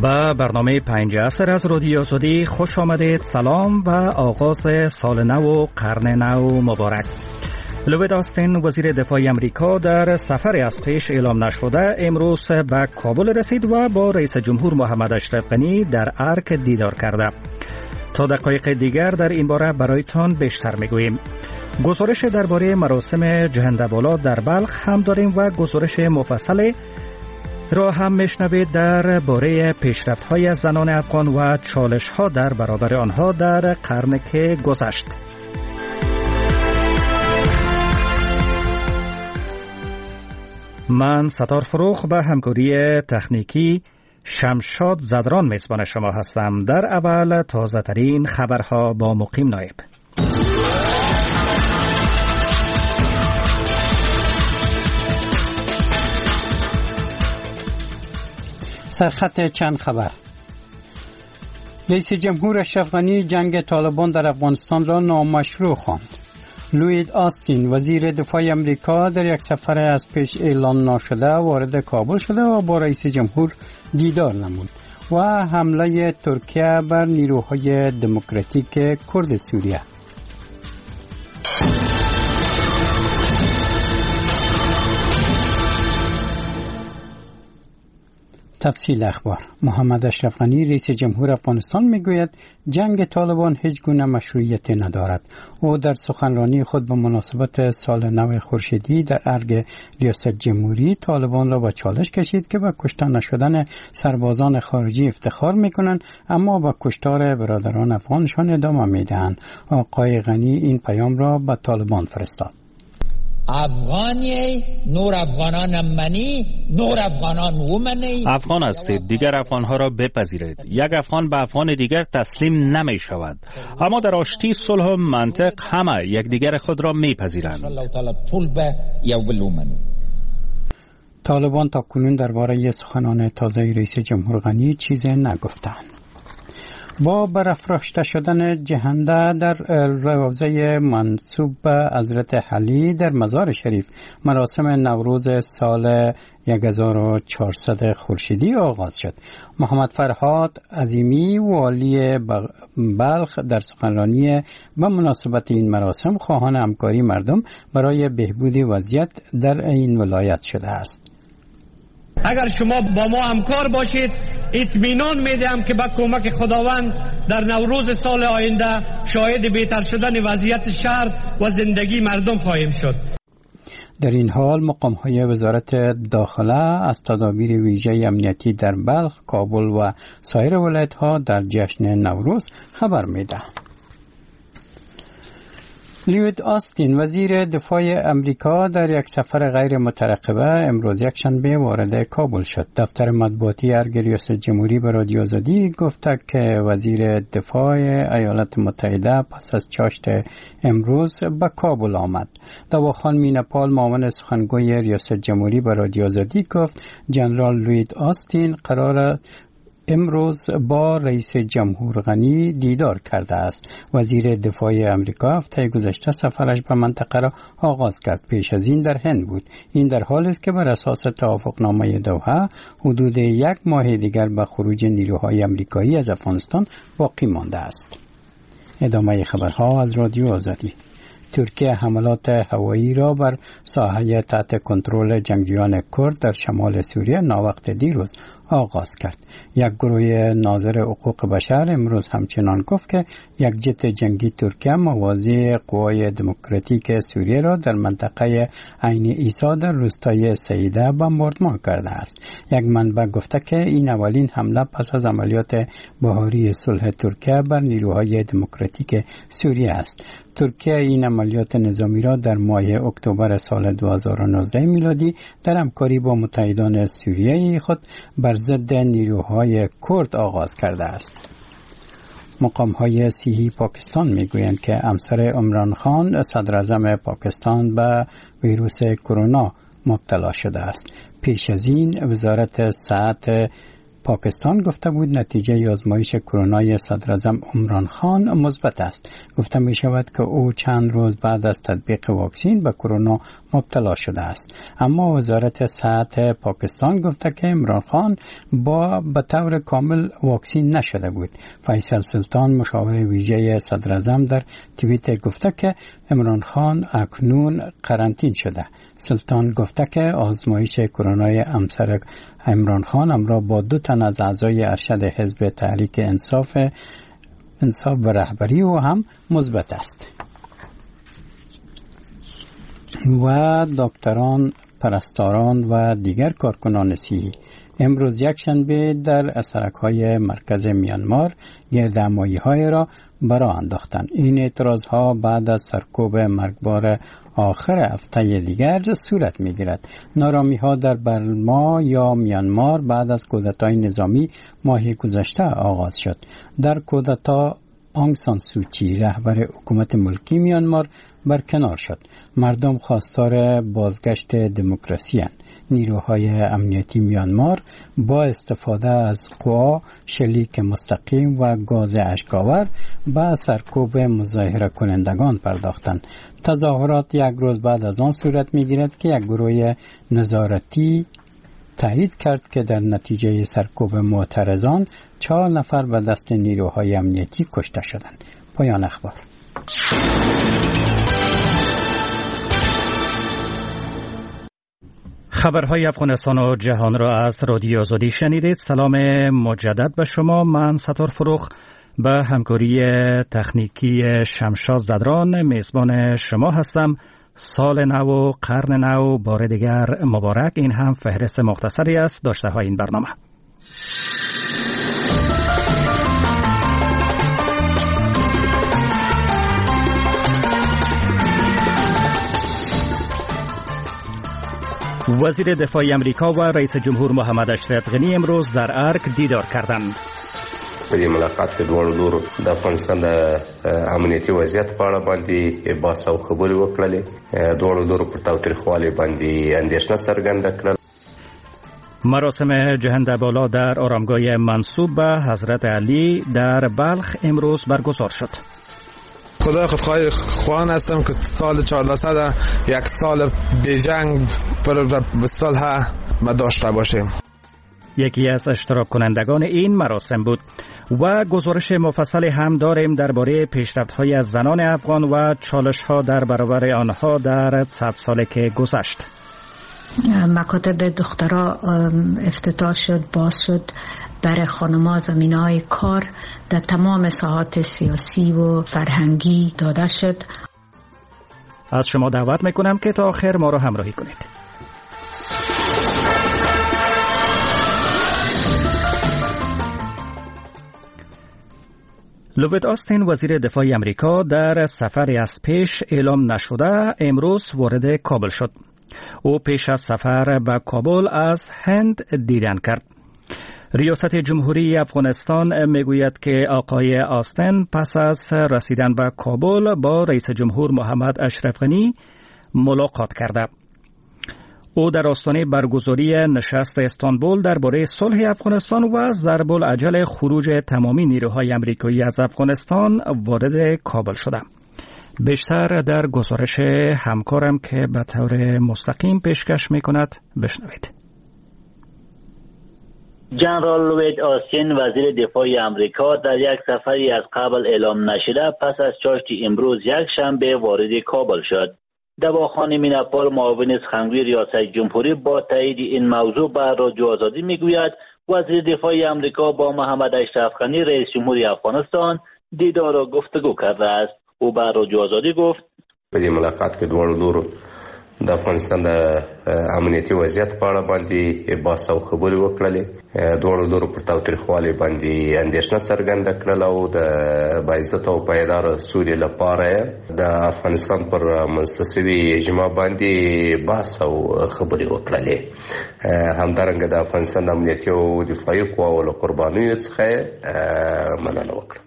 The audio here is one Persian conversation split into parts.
به برنامه 5 عصر از رادیو آزادی خوش آمدید. سلام و آغاز سال نو و قرن نو مبارک. لوید آستین وزیر دفاع امریکا در سفر از پیش اعلام نشده امروز به کابل رسید و با رئیس جمهور محمد اشرف غنی در ارک دیدار کرده. تا دقایق دیگر در این باره برایتان بیشتر میگوییم. گزارش درباره مراسم جهندبالا در بلخ هم داریم و گزارش مفصل را هم میشنوید در باره پیشرفت‌های زنان افغان و چالش‌ها در برابر آنها در قرن که گذشت. من ستار فروخ به همکاری تکنیکی شمشاد زدران میزبان شما هستم. در اول تازه ترین خبرها با مقیم نایب. سرخط چند خبر. رئیس جمهور اشرف غنی جنگ طالبان در افغانستان را نامشروع خواند. لوید آستین وزیر دفاع امریکا در یک سفر از پیش اعلان نشده وارد کابل شده و با رئیس جمهور دیدار نمود و حمله ترکیه بر نیروهای دموکراتیک کرد سوریه. تفصیل اخبار. محمد اشرف غنی رئیس جمهور افغانستان میگوید جنگ طالبان هیچ گونه مشروعیت ندارد. او در سخنرانی خود به مناسبت سال نو خورشیدی در ارگ ریاست جمهوری طالبان را به چالش کشید که به کشته نشدن سربازان خارجی افتخار میکنند اما به کشتار برادران افغانشان ادامه میدهند. آقای غنی این پیام را به طالبان فرستاد. افغانی نور افغانان منی نور افغانان ومنی. افغان هستید، دیگر افغانها را بپذیرید. یک افغان به افغان دیگر تسلیم نمی شود، اما در آشتی صلح و منطق همه یکدیگر خود را میپذیرند. طالبان تا کنون درباره سخنان تازه رئیس جمهور غنی چیزی نگفتند. با برافراشته شدن جهنده در روضه منسوب به حضرت علی در مزار شریف مراسم نوروز سال 1400 خورشیدی آغاز شد. محمد فرهاد عظیمی والی بلخ در سخنرانی به مناسبت این مراسم خواهان همکاری مردم برای بهبود وضعیت در این ولایت شده است. اگر شما با ما همکار باشید اطمینان میدم که با کمک خداوند در نوروز سال آینده شاهد بهتر شدن وضعیت شهر و زندگی مردم خواهیم شد. در این حال مقام‌های وزارت داخله از تدابیر ویژه امنیتی در بلخ، کابل و سایر ولایت‌ها در جشن نوروز خبر می‌دهند. لوید آستین وزیر دفاع امریکا در یک سفر غیر مترقبه امروز یکشنبه وارد کابل شد. دفتر مطبوعاتی ارگ ریاست جمهوری به رادیو آزادی گفت که وزیر دفاع ایالات متحده پس از چاشت امروز به کابل آمد. دواخان مینپال معاون سخنگوی ریاست جمهوری به رادیو آزادی گفت جنرال لوید آستین قرار امروز با رئیس جمهور غنی دیدار کرده است. وزیر دفاع امریکا هفته گذشته سفرش به منطقه را آغاز کرد. پیش از این در هند بود. این در حالی است که بر اساس توافقنامه دوحه حدود یک ماه دیگر به خروج نیروهای امریکایی از افغانستان باقی مانده است. ادامه خبرها از رادیو آزادی. ترکیه حملات هوایی را بر ساحه تحت کنترل جنگجویان کرد در شمال سوریه ناوقت دیروز آغاز کرد. یک گروه ناظر حقوق بشر امروز همچنان گفت که یک جت جنگی ترکیه موازی قوای دموکراتیک سوریه را در منطقه عین عیسی در روستای سیده بمباردمان کرده است. یک منبع گفته که این اولین حمله پس از عملیات بهاری صلح ترکیه بر نیروهای دموکراتیک سوریه است. ترکیه این عملیات نظامی را در ماه اکتبر سال 2019 میلادی در همکاری با متحدان سوریه خود بر ضد نیروهای کرد آغاز کرده است. مقام‌های صحی پاکستان میگویند که همسر عمران خان صدر اعظم پاکستان به ویروس کرونا مبتلا شده است. پیش از این وزارت صحت پاکستان گفته بود نتیجه آزمایش کرونای صدر اعظم عمران خان مثبت است. گفته می شود که او چند روز بعد از تطبیق واکسن به کرونا مبتلا شده است. اما وزارت صحت پاکستان گفته که عمران خان به طور کامل واکسین نشده بود. فیصل سلطان مشاور ویژه صدر اعظم در توییتر گفته که عمران خان اکنون قرنطین شده. سلطان گفته که آزمایش کرونای همسر عمران خان همراه با 2 تن از اعضای ارشد حزب تحریک انصاف و رهبری او هم مثبت است. و دکتران، پرستاران و دیگر کارکنان صحی امروز یکشنبه در سرک‌های مرکز میانمار گردهمایی‌های را برآ انداختند. این اعتراض‌ها بعد از سرکوب مرگبار آخر هفته دیگر صورت می‌گیرد. نارامی‌ها در برما یا میانمار بعد از کودتای نظامی ماه گذشته آغاز شد. در کودتا آنگ سان سوچی رهبر حکومت ملکی میانمار برکنار شد. مردم خواستار بازگشت دموکراسی اند. نیروهای امنیتی میانمار با استفاده از قوا، شلیک مستقیم و گاز اشک‌آور به سرکوب مظاهره کنندگان پرداختند. تظاهرات یک روز بعد از آن صورت می‌گیرد که یک گروه نظارتی تایید کرد که در نتیجه سرکوب معترضان 4 نفر به دست نیروهای امنیتی کشته شدند. پایان اخبار. خبرهای افغانستان و جهان را از رادیو آزادی شنیدید. سلام مجدد به شما. من ستار فروخ به همکاری تکنیکی شمشاد زدران میزبان شما هستم. سال نو و قرن نو بار دیگر مبارک. این هم فهرست مختصری است داشته های این برنامه. وزیر دفاع امریکا و رئیس جمهور محمد اشرف غنی امروز در ارک دیدار کردند. په دې ملاقات کې دواړو لورو د افغانستان د امنیتي وضعیت په اړه باندې بحث او خبرې وکړلې. دواړو لورو پر تاوتریخوالي باندې اندېښنه څرګنده کړه. مراسم جهنده بالا در آرامگاه منسوب به حضرت علی در بلخ امروز برگزار شد. خدا خودخواه خوان هستم که سال 1400 یک سال بیجنگ پر صلح ما داشته باشیم. یکی از اشتراک کنندگان این مراسم بود. و گزارش مفصل هم داریم درباره پیشرفت‌های از زنان افغان و چالش‌ها در برابر آنها در 100 سالی که گذشت. مکاتب دخترها افتتاح شد، باز شد برای خانم‌ها زمینه‌های کار در تمام ساحات سیاسی و فرهنگی داده شد. از شما دعوت میکنم که تا آخر ما را همراهی کنید. لوید آستین وزیر دفاع امریکا در سفری از پیش اعلام نشده امروز وارد کابل شد. او پیش از سفر به کابل از هند دیدن کرد. ریاست جمهوری افغانستان میگوید که آقای آستین پس از رسیدن به کابل با رئیس جمهور محمد اشرف غنی ملاقات کرده. او در آستانه برگزاری نشست استانبول درباره صلح افغانستان و ضرب الاجل خروج تمامی نیروهای آمریکایی از افغانستان وارد کابل شده. بیشتر در گزارش همکارم که به طور مستقیم پیشکش میکند بشنوید. جنرال لوید آستین وزیر دفاع آمریکا در یک سفری از قبل اعلام نشده پس از چاشت امروز یک شنبه وارد کابل شد. دواخان میناپال معاون سخنگوی ریاست جمهوری با تایید این موضوع به رادیو آزادی میگوید وزیر دفاع آمریکا با محمد اشرف غنی رئیس جمهوری افغانستان دیدار و گفتگو کرده است. او به رادیو آزادی گفت په دې ملاقات کې دواړو لورو د افغانستان د امنیتي وضعیت په اړه باندې بحث او خبرې وکړلې. دواړو لورو پر تاوتریخوالي باندې اندېښنه څرګنده کړله او د باعزته او پایداره سولې لپاره د افغانستان پر منځته شوي اجماع باندې بحث او خبرې وکړلې. همدارنګه د افغانستان د امنیتي او دفاعي قواو له قربانیو څخه مننه وکړه.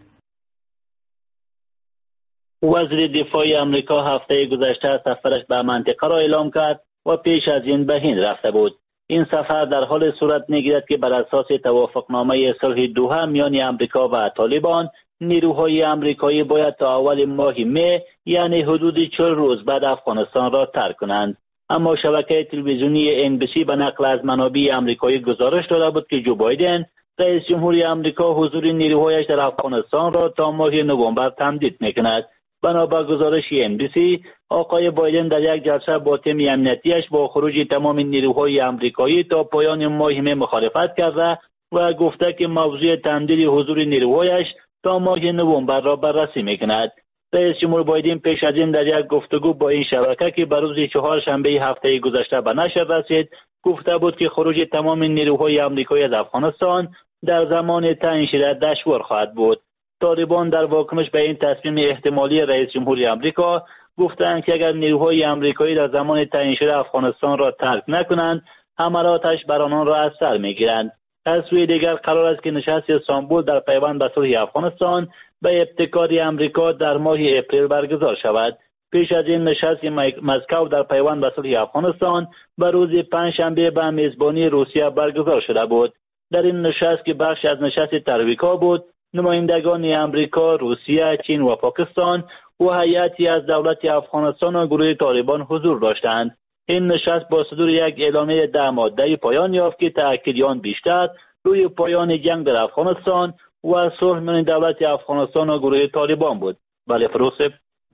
وزیر دفاع آمریکا هفته گذشته سفرش به منطقه را اعلام کرد و پیش از این به هند رفته بود. این سفر در حال صورت میگیرد که بر اساس توافقنامه صلح دوحه میان آمریکا و طالبان نیروهای آمریکایی باید تا اول ماه می یعنی حدود 40 روز بعد افغانستان را ترک کنند. اما شبکه تلویزیونی NBC به نقل از منابع آمریکایی گزارش داده بود که جو بایدن رئیس جمهوری آمریکا حضور نیروهایش در افغانستان را تا ماه نوامبر تمدید میکند. بنابر گزارش NBC، آقای بایدن در یک جلسه با تیم امنیتیش با خروج تمام نیروهای آمریکایی تا پایان ماه مه مخالفت کرده و گفته که موضوع تمدید حضور نیروهایش تا ماه نوامبر را بررسی میکند. رئیس جمهور بایدن پیش از این در یک گفتگو با این شبکه که بر روز چهارشنبه هفته گذشته به نشر رسید گفته بود که خروج تمام نیروهای آمریکایی از افغانستان در زمان تعیین شده دشوار خواهد بود. طالبان در واکنش به این تصمیم احتمالی رئیس جمهوری آمریکا گفتند که اگر نیروهای آمریکایی در زمان تعیین شده افغانستان را ترک نکنند، حملاتش بر آنان را از سر میگیرند. از سوی دیگر قرار است که نشست استانبول در پیوند به صلح افغانستان به ابتکار آمریکا در ماه اپریل برگزار شود. پیش از این نشست مسکو در پیوند به صلح افغانستان به روز پنجشنبه به میزبانی روسیه برگزار شده بود. در این نشست که بخش از نشست ترویکا بود، نمایندگان آمریکا، روسیه، چین و پاکستان و هیئتی از دولت افغانستان و گروه طالبان حضور داشتند. این نشست با صدور یک اعلامیه 10 ماده‌ای پایان یافت که تأکید آن بیشتر روی پایان جنگ در افغانستان و صلح میان دولت افغانستان و گروه طالبان بود. بله فروخ.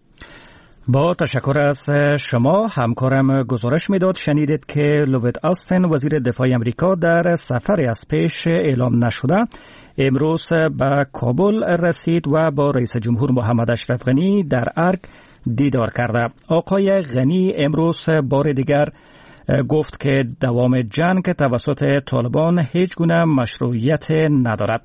با تشکر از شما. همکارم گزارش میداد شنیدید که لوید آستین وزیر دفاع امریکا در سفری از پیش اعلام نشده امروز به کابل رسید و با رئیس جمهور محمد اشرف غنی در ارگ دیدار کرده. آقای غنی امروز بار دیگر گفت که دوام جنگ توسط طالبان هیچ گونه مشروعیت ندارد.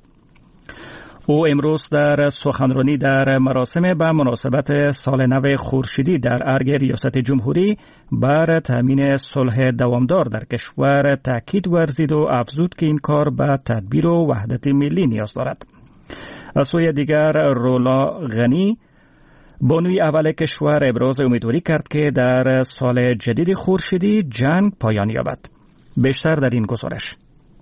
او امروز در سخنرانی در مراسم به مناسبت سال نو خورشیدی در ارگ ریاست جمهوری بر تامین صلح دوامدار در کشور تاکید ورزید و افزود که این کار به تدبیر و وحدت ملی نیاز دارد. از سوی دیگر رولا غنی بانوی اول کشور ابراز امیدواری کرد که در سال جدید خورشیدی جنگ پایان یابد. بیشتر در این گزارش.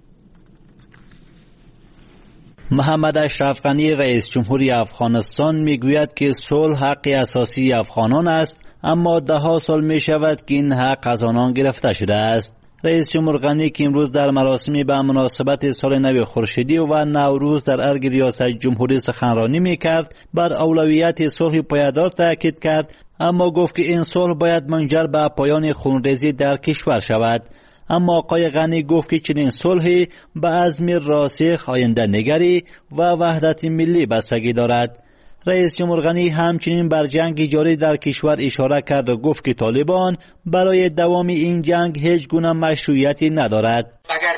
محمد اشرف غنی رئیس جمهوری افغانستان میگوید که صلح حق اساسی افغانان است، اما ده سال می شود که این حق از آنان گرفته شده است. رئیس جمهور غنی که امروز در مراسمی به مناسبت سال نو خورشیدی و نوروز در ارگ ریاست جمهوری سخنرانی میکرد، بر اولویت صلح پایدار تاکید کرد، اما گفت که این صلح باید منجر به پایان خونریزی در کشور شود. اما آقای غنی گفت که چنین صلحی به عزم راسخ، آینده نگری و وحدت ملی بستگی دارد. رئیس جمهور غنی همچنین بر جنگ جاری در کشور اشاره کرد و گفت که طالبان برای دوام این جنگ هیچ گونه مشروعیتی ندارد.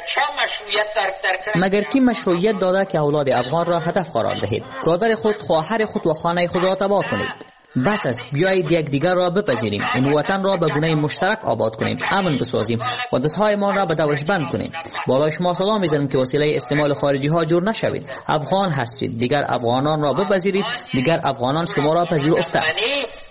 مگر کی مشروعیت داده که اولاد افغان را هدف قرار دهید؟ برادر خود، خواهر خود و خانه خود را تباه کنید. بس است، بیایید یکدیگر را بپذیریم، این وطن را به گونه مشترک آباد کنیم، امن بسازیم و دستهایمان را به دورش بند کنیم. بالای شما صدا میزنیم که وسیله استعمال خارجی ها جور نشوید. افغان هستید، دیگر افغانان را بپذیرید، دیگر افغانان شما را پذیرفته است.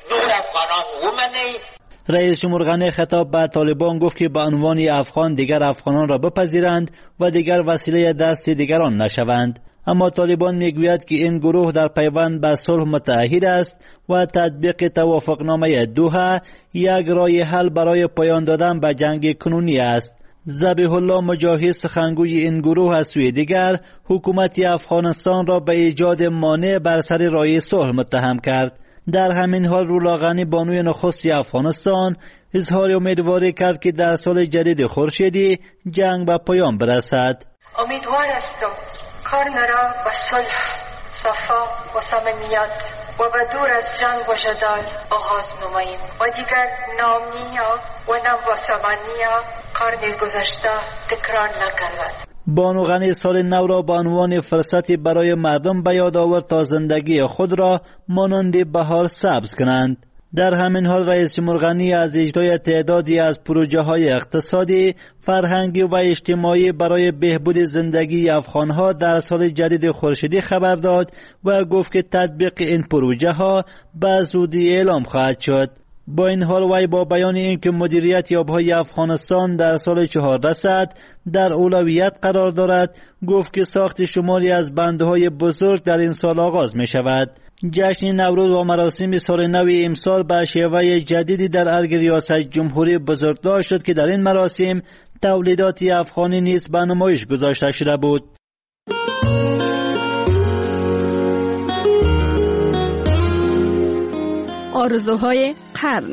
رئیس جمهور غنی خطاب به طالبان گفت که به عنوان افغان دیگر افغانان را بپذیرند و دیگر وسیله دست دیگران نشوند. اما طالبان میگوید که این گروه در پیوند به صلح متعهد است و تطبیق توافقنامه دوحه یک راه حل برای پایان دادن به جنگ کنونی است. ذبیح الله مجاهد سخنگوی این گروه از سوی دیگر حکومت افغانستان را به ایجاد مانع بر سر راه صلح متهم کرد. در همین حال رولا غنی بانوی نخست افغانستان اظهار امیدواری کرد که در سال جدید خورشیدی جنگ به پایان برسد. امیدوار هستم کارنا را به صلح، صفا و صمیمیت و به دور از جنگ و جدال آغاز نماییم و دیگر ناامنی‌ها و نام‌واسمانی‌ها کار گذشته تکرار نکرد. بانو غنی سال نو را به عنوان فرصتی برای مردم به یاد آورد تا زندگی خود را مانند بهار سبز کنند. در همین حال رئیس جمهور غنی از اجرای تعدادی از پروژه‌های اقتصادی، فرهنگی و اجتماعی برای بهبود زندگی افغان‌ها در سال جدید خورشیدی خبر داد و گفت که تطبیق این پروژه‌ها به زودی اعلام خواهد شد. با این حال وی با بیان اینکه مدیریت آبهای افغانستان در سال 1400 در اولویت قرار دارد، گفت که ساخت شماری از بندهای بزرگ در این سال آغاز می شود. جشن نوروز و مراسم سال نو امسال به شیوه جدیدی در ارگ ریاست جمهوری بزرگداشت شد که در این مراسم تولیدات افغانی نیز به نمایش گذاشته شده بود. آرزوهای قرن.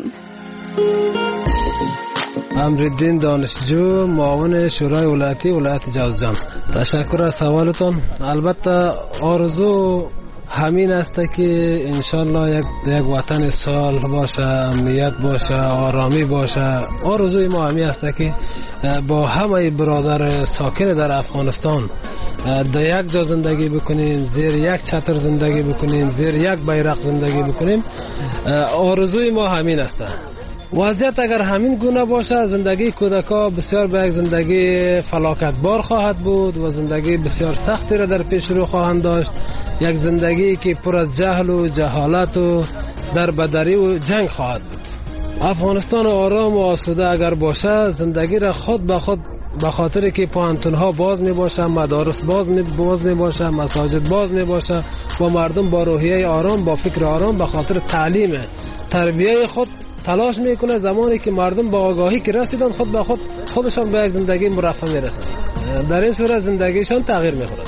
امرالدین دانشجو، معاون شورای ولایتی ولایت جوزجان. تشکر از سوالتون. البته آرزو همین است که انشالله یک وطن صلح باشه، امنیت باشه، آرامی باشه. آرزوی ما همین است که با همه برادر ساکن در افغانستان در یک جا زندگی بکنیم، زیر یک چتر زندگی بکنیم، زیر یک بیرق زندگی بکنیم. آرزوی ما همین است. وضعیت اگر همین گونه باشه، زندگی کودکا بسیار به یک زندگی فلاکتبار خواهد بود و زندگی بسیار سختی را در پیش رو خواهند داشت. یک زندگی که پر از جهل و جهالت و دربدری و جنگ خواهد بود. افغانستان آرام و آسوده اگر باشه، زندگی را خود به خود به خاطر که پوهنتون‌ها باز می باشه، مدارس باز می باشه، مساجد باز می باشه و مردم با روحیه آرام، با فکر آرام به خاطر تعلیم تربیه خود تلاش میکنه. زمانی که مردم با آگاهی که رسیدن، خود به خودشان به یک زندگی مرفه میرسن. در این صورت زندگیشان تغییر میخورد.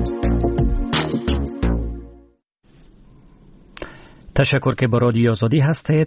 تشکر که با رادیو آزادی هستید.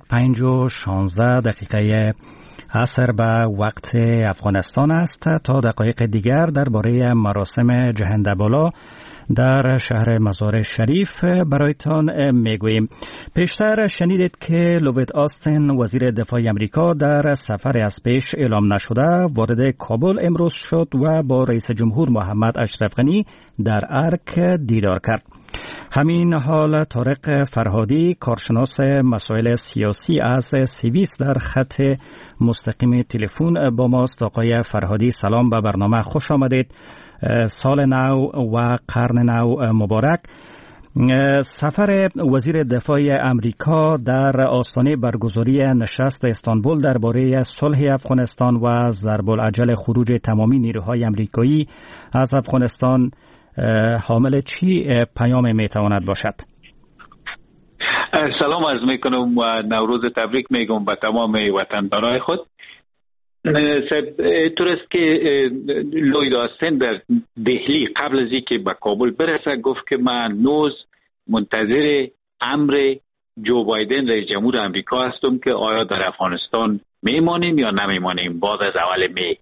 5:16 عصر به وقت افغانستان است. تا دقایق دیگر درباره مراسم جهنده بالا در شهر مزار شریف برایتان میگوییم. پیشتر شنیدید که لوید آستین، وزیر دفاع امریکا، در سفر از پیش اعلام نشده وارد کابل امروز شد و با رئیس جمهور محمد اشرف غنی در ارک دیدار کرد. همین حال طارق فرهادی، کارشناس مسائل سیاسی از سوئیس، در خط مستقیم تلفن با ماست. آقای فرهادی سلام، به برنامه خوش آمدید. سال نو و قرن نو مبارک. سفر وزیر دفاع امریکا در آستانه برگزاری نشست استانبول درباره صلح افغانستان و ضرب‌العجل خروج تمامی نیروهای امریکایی از افغانستان حامل چی پیام میتواند باشد؟ سلام عرض میکنم و نوروز تبریک میگم به تمام وطندارای خود. طور است که لوید آستین در دهلی قبل از اینکه به کابل برسه گفت که من نوز منتظر امر جو بایدن رئیس جمهور امریکا هستم که آیا در افغانستان میمانیم یا نمیمانیم بعد از اول می.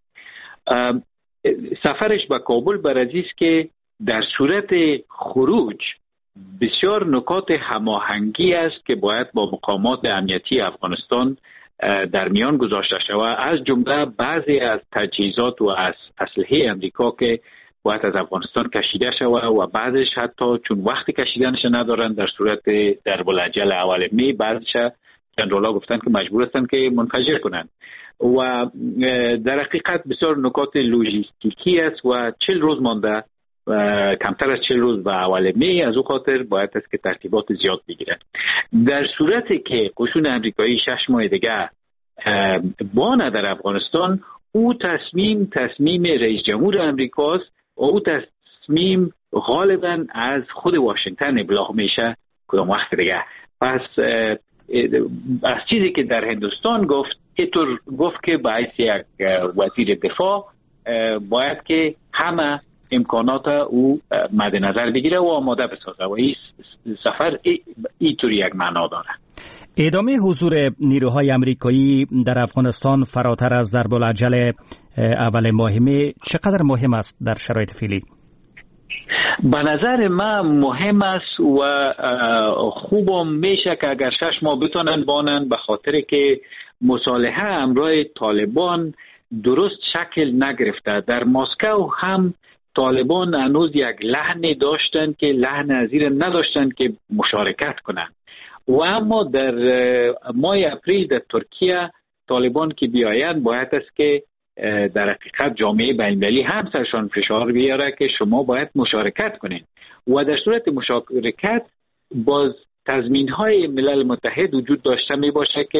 سفرش به کابل برای است که در صورت خروج بسیار نکات هماهنگی است که باید با مقامات امنیتی افغانستان در میان گذاشته شود، از جمله بعضی از تجهیزات و از اسلحه امریکا که باید از افغانستان کشیده شود و بعضش حتی چون وقتی کشیدنش ندارن در صورت ضرب‌العجل اول می، بعضش جنرالا گفتن که مجبور هستن که منفجر کنند و در حقیقت بسیار نکات لوجستیکی است و 40 روز مانده، کمتر از 40 روز به اول می. از او خاطر باید است که ترتیبات زیاد بگیرن. در صورتی که قشون امریکایی 6 ماه دیگه بانه در افغانستان، او تصمیم رئیس جمهور امریکاست و او تصمیم غالبا از خود واشنگتن ابلاغ میشه کدام وقت دیگه. پس از چیزی که در هندوستان اینطور گفت که باید یک وزیر دفاع باید که همه امکانات او مد نظر بگیره و آماده بسازه و این سفر اینطوری یک معنا داره. ادامه حضور نیروهای امریکایی در افغانستان فراتر از ضرب‌العجل اول ماه می چقدر مهم است در شرایط فعلی؟ به نظر من مهم است و خوبم میشه که اگر 6 ماه بتونن بانن، به خاطر که مصالحه همراه طالبان درست شکل نگرفته. در مسکو هم طالبان هنوز یک لحن داشتن که لحن نظیر نداشتن که مشارکت کنند و اما در ماه اپریل در ترکیه طالبان که بیاین باید است که در حقیقت جامعه بین‌المللی هم سرشان فشار بیاره که شما باید مشارکت کنین و در صورت مشارکت باز تضمین‌های ملل متحد وجود داشته می باشه که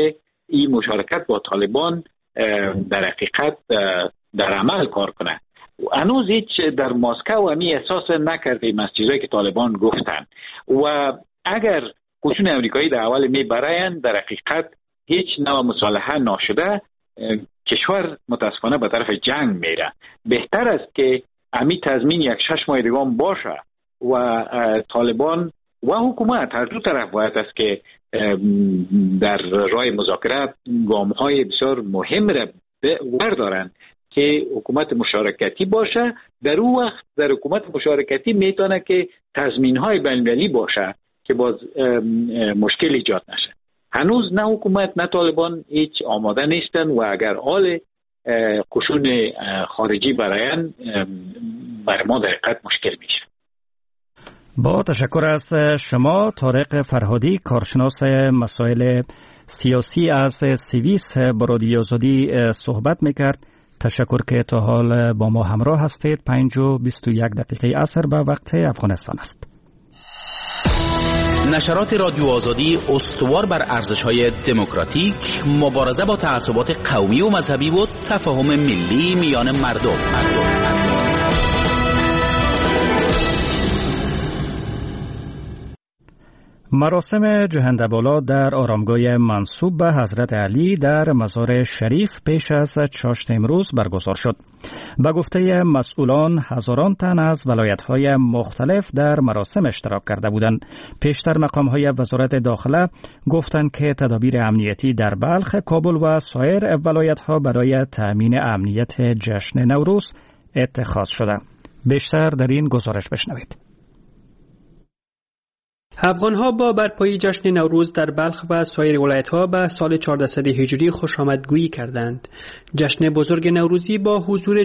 این مشارکت با طالبان در حقیقت در عمل کار کنه. هنوز هیچ در مسکو همی احساس نکردیم از چیزایی که طالبان گفتن و اگر قشون امریکایی در اول میبرایند در حقیقت هیچ نوع مصالحه ناشده کشور متاسفانه به طرف جنگ میره. بهتر است که امی تضمین یک 6 ماه دیگه باشه و طالبان و حکومت هر دو طرف باید است که در راه مذاکره گام‌های بسیار مهم را بردارن که حکومت مشارکتی باشه. در اون وقت در حکومت مشارکتی میتونه که تضمین‌های بین‌المللی باشه که باز مشکل ایجاد نشه. هنوز نه حکومت نه طالبان هیچ آماده نیستن و اگر حال قشون خارجی براین بر ما در حقیقت مشکل میشه. با تشکر از شما طارق فرهادی، کارشناس مسائل سیاسی از سوئیس، با رادیو آزادی صحبت میکرد. تشکر که تا حال با ما همراه هستید. 5:21 عصر به وقت افغانستان است. نشرات رادیو آزادی استوار بر ارزش‌های دموکراتیک، مبارزه با تعصبات قومی و مذهبی و تفاهم ملی میان مردم. مراسم جهندبالا در آرامگاه منسوب به حضرت علی در مزار شریف پیش از چاشت امروز برگزار شد. به گفته مسئولان هزاران تن از ولایت‌های مختلف در مراسم اشتراک کرده بودند. پیشتر مقام‌های وزارت داخله گفتند که تدابیر امنیتی در بلخ، کابل و سایر ولایت‌ها برای تأمین امنیت جشن نوروز اتخاذ شده. بیشتر در این گزارش بشنوید. افغان‌ها با برپایی جشن نوروز در بلخ و سایر ولایت‌ها به سال 1400 هجری خوشامدگویی کردند. جشن بزرگ نوروزی با حضور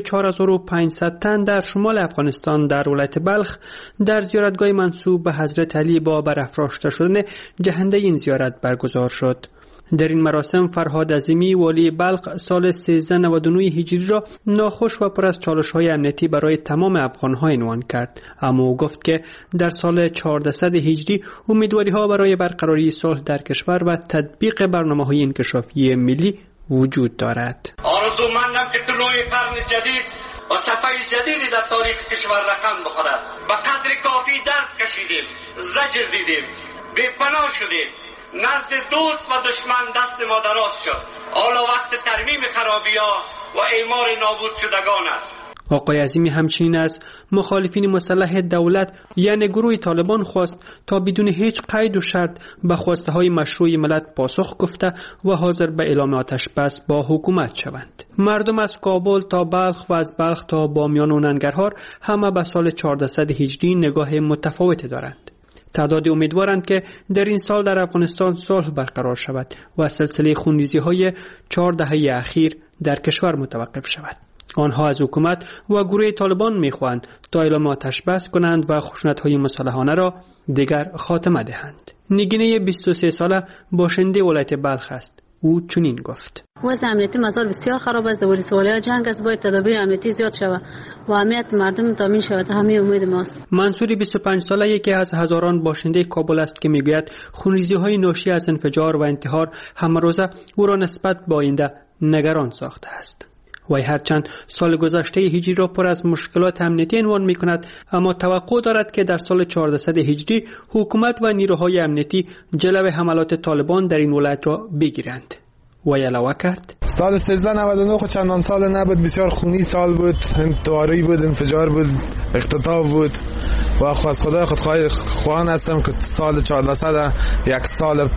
4500 تن در شمال افغانستان در ولایت بلخ در زیارتگاه منسوب به حضرت علی با برافراشته شدن جهنده این زیارت برگزار شد. در این مراسم فرهاد عظیمی والی بلخ سال 1399 هجری را ناخوش و پر از چالش‌های امنیتی برای تمام افغان‌ها عنوان کرد، اما او گفت که در سال 1400 هجری امیدواری‌ها برای برقراری صلح در کشور و تطبیق برنامه‌های انکشافی ملی وجود دارد. آرزومندم که طلوع قرن جدید و صفحه جدیدی در تاریخ کشور رقم بخورد. به قدر کافی درد کشیدیم، زجر دیدیم، بی‌پناه شدیم. نزد دوست و دشمن دست ما دراز شد. حالا وقت ترمیم خرابی‌ها و اعمار نابود شدگان است. آقای عظیمی همچنین از مخالفین مسلح دولت یعنی گروه طالبان خواست تا بدون هیچ قید و شرط به خواسته های مشروع ملت پاسخ گفته و حاضر به اعلام آتش بس با حکومت شوند. مردم از کابل تا بلخ و از بلخ تا بامیان و ننگرهار همه به سال 1400 هجری نگاه متفاوتی دارند. تعدادی امیدوارند که در این سال در افغانستان صلح برقرار شود و سلسله خونریزی‌های 4 دهه اخیر در کشور متوقف شود. آنها از حکومت و گروه طالبان می‌خواهند تا اعلام آتش بس کنند و خشونت‌های مسلحانه را دیگر خاتمه دهند. نگینه 23 ساله باشنده ولایت بلخ است. او چنین گفت: وضع امنیتی مزار بسیار خراب است. ولی سوالیات جنگ است، باید تدابیر امنیتی زیاد شود و امنیت مردم تامین شود. همه امید ماست. منصوری 25 ساله یکی از هزاران باشنده کابل است که میگوید خونریزی‌های ناشی از انفجار و انتحار همه روزه او را نسبت به آینده نگران ساخته است. وی هرچند سال گذشته هجری را پر از مشکلات امنیتی عنوان می کند، اما توقع دارد که در سال 1400 هجری حکومت و نیروهای امنیتی جلوه حملات طالبان در این ولایت را بگیرند. وی علاوه کرد: سال 1399 خود چندان سال نبود، بسیار خونی سال بود، انتحاری بود، انفجار بود، اختطاف بود و از خدا خواهان هستم که سال 1400 یک سال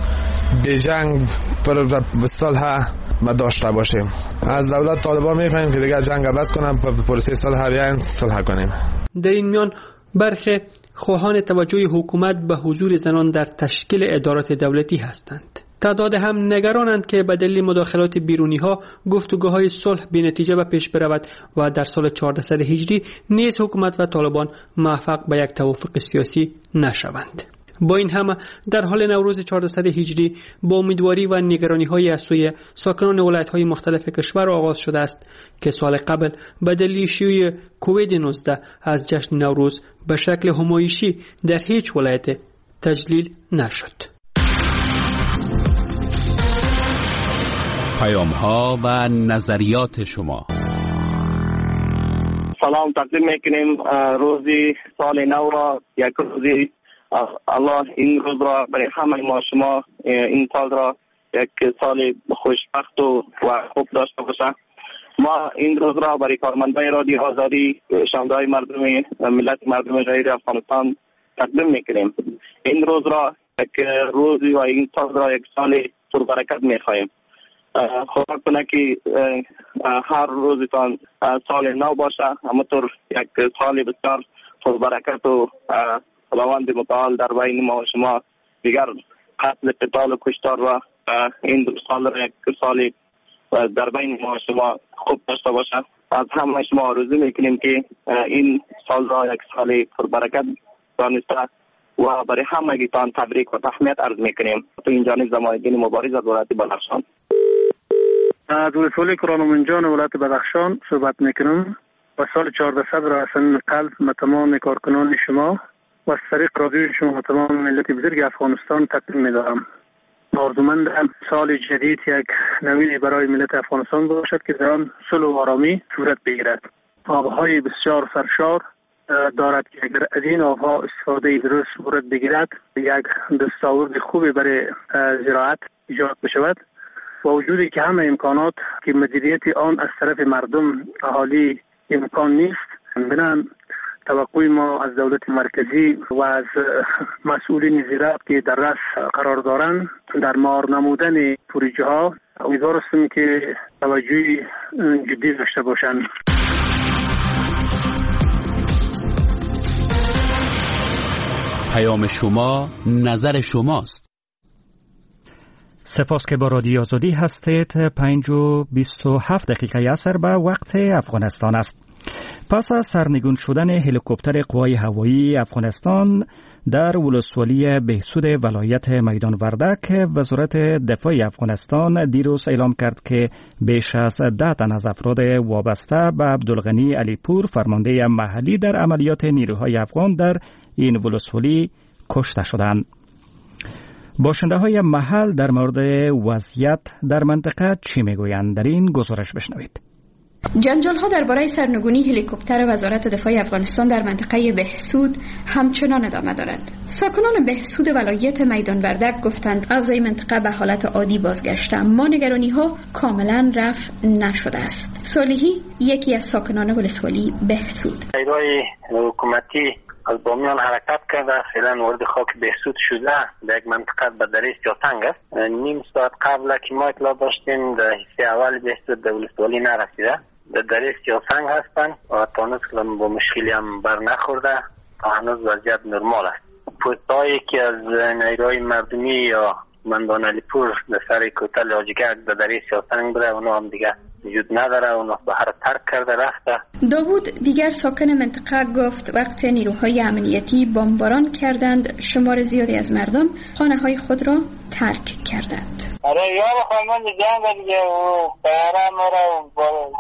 بیجنگ پر صلح ما داشته باشیم. از دولت طالبان میفهمیم که دیگه جنگ بس کنم پروسه صلح بیاین صلح کنیم. در این میان برخی خواهان توجه حکومت به حضور زنان در تشکیل ادارات دولتی هستند. تعداد هم نگرانند که به دلیل مداخلات بیرونی ها گفتگوهای صلح بی نتیجه به پیش برود و در سال 1400 هجری نیز حکومت و طالبان موفق به یک توافق سیاسی نشوند. با این همه در حال نوروز 1400 هجری با امیدواری و نگرانی‌های از سوی ساکنان ولایت‌های مختلف کشور آغاز شده است که سال قبل به دلیل شیوع کووید 19 از جشن نوروز به شکل همایشی در هیچ ولایت تجلیل نشد. پیام‌ها و نظریات شما. سلام تقدیم میکنیم روزی سال نو را، یک روزی الله این روز را برای همه ما شما این سال را یک سال خوشبخت و خوب داشته باشه. ما این روز را برای کارمندان رادیو آزادی، شنونده‌های ملت مردم غیر افغانستان تقدیم میکنیم. این روز را یک روزی و این سال را یک سال پربرکت میخواهیم. خدا کنه که هر روزتان سال نو باشه، همونطور یک سال بسیار پربرکت و خداوند متعال در بین ما و شما دیگر قتل، قتال و کشتار و این سال را یک سال در بین ما و شما خوب داشته باشه. از همه شما آرزو میکنیم که این سال را یک سال پربرکت دانسته و برای همگیتان تبریک و تهنیت عرض میکنیم. تو این جانب زمایدین مبارز از ولایت بدخشان. از ولسوالی کرانومنجان ولایت بدخشان صحبت میکنم و سال 1400 را از قلب تمام کارکنان شما و از طریق رادیو شما تمام ملت بزرگ افغانستان تقدیم میدارم. آرزومندم سال جدید یک نوید برای ملت افغانستان باشد که در آن صلح و آرامی صورت بگیرد. آبهای بسیار سرشار دارد که اگر از این آبها استفاده درست صورت بگیرد یک دستاورد خوبی برای زراعت ایجاد بشود. با وجودی که همه امکانات که مدیریت آن از طرف مردم اهالی امکان نیست، بنابراین توقع ما از دولت مرکزی و از مسئولین زراعت که در رأس قرار دارند در مار نمودن پروژه ها امیدوار هستیم که توجه جدی داشته باشند. پیام شما نظر شماست. سپاس که با رادیو آزادی هستید. 5:27 عصر به وقت افغانستان است. پس از سرنگون شدن هلیکوپتر قوای هوایی افغانستان در ولسوالی بهسود ولایت میدان وردک، وزارت دفاع افغانستان دیروز اعلام کرد که بیش از 10 تن از افراد وابسته به عبدالغنی علیپور، فرمانده محلی در عملیات نیروهای افغان در این ولسوالی کشته شدند. باشنده‌های محل در مورد وضعیت در منطقه چی میگویند؟ در این گزارش بشنوید. جنجال‌ها درباره سرنگونی هلیکوپتر وزارت دفاع افغانستان در منطقه بهسود همچنان ادامه دارد. ساکنان بهسود ولایت میدان وردک گفتند اوضاع منطقه به حالت عادی بازگشته، اما نگرانی‌ها کاملا رفع نشده است. صالحی یکی از ساکنان ولسوالی بهسود. نیروهای حکومتی از بامیان حرکت کرده، فعلا وارد خاک بهسود شده. در یک منطقه به دره سیاتنگ است. نیم ساعت قبل که ما اطلاع داشتیم در حصه اول بهسود در ولسوالی نرسیده، در دره سیاتنگ هستند و تا نسل با مشکلی هم بر نخورده، تا هنوز وضعیت نرمال است. پستایی که از نیروهای مردمی یا مندان علیپور در سر کوتل آجگرد در دره سیاتنگ بره، اونا هم دیگه وجود نداره، اونا بحر ترک کرده رفته. داوود دیگر ساکن منطقه گفت وقت نیروهای امنیتی بمباران کردند، شمار زیادی از مردم خانه‌های خود را ترک کردند. آره یا خانمان جنگ دیگه و طیاره مرا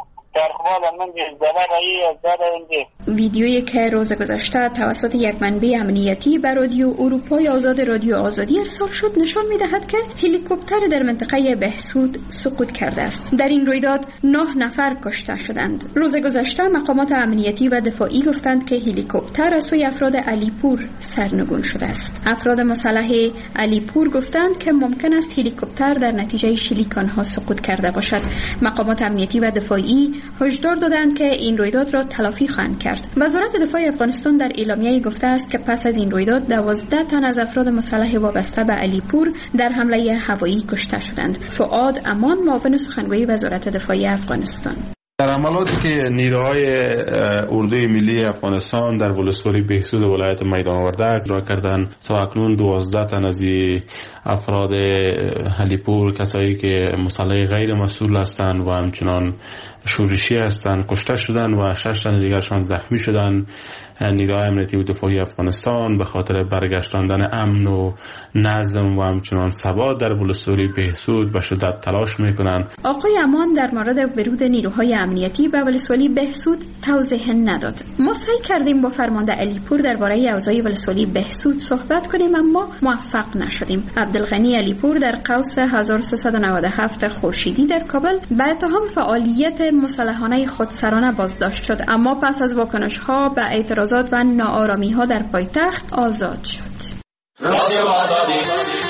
ویدیویی که روز گذشته توسط یک منبع امنیتی به رادیو اروپای آزاد رادیو آزادی ارسال شد نشان می‌دهد که هلیکوپتر در منطقه بهسود سقوط کرده است. در این رویداد 9 نفر کشته شدند. روز گذشته مقامات امنیتی و دفاعی گفتند که هلیکوپتر از سوی افراد علیپور سرنگون شده است. افراد مسلح علیپور گفتند که ممکن است هلیکوپتر در نتیجه شلیک آنها سقوط کرده باشد. مقامات امنیتی و دفاعی هشدار دادند که این رویداد را تلافی خواهند کرد. وزارت دفاع افغانستان در اعلامیه‌ای گفته است که پس از این رویداد 12 تن از افراد مسلح وابسته به علیپور در حمله هوایی کشته شدند. فؤاد امان، معاون سخنگوی وزارت دفاع افغانستان: در عملاتی که نیروهای اردوی ملی افغانستان در ولسوالی بهسود ولایت میدان وردک اجرا کردند، تا اکنون 12 تن از افراد علیپور، کسایی که مسلح غیر مسئول هستند و همچنان شورشی هستند، کشته شدند و 6 تن دیگرشان زخمی شدند. نیروهای امنیتی و دفاعی افغانستان به خاطر برگشتاندن امن و نظم و همچنان ثبات در ولسوالی بهسود به شدت تلاش میکنند. آقای امان در مورد ورود نیروهای امنیتی به ولسوالی بهسود توضیح نداد. ما سعی کردیم با فرمانده علیپور درباره اوضاع ولسوالی بهسود صحبت کنیم اما موفق نشدیم. عبدالغنی علیپور در قوس 1397 خورشیدی در کابل به اتهام فعالیت مسلحانه خودسرانه بازداشت شد، اما پس از واکنش‌ها به اعتراضات و ناآرامی‌ها در پایتخت آزاد شد. رادیو آزادی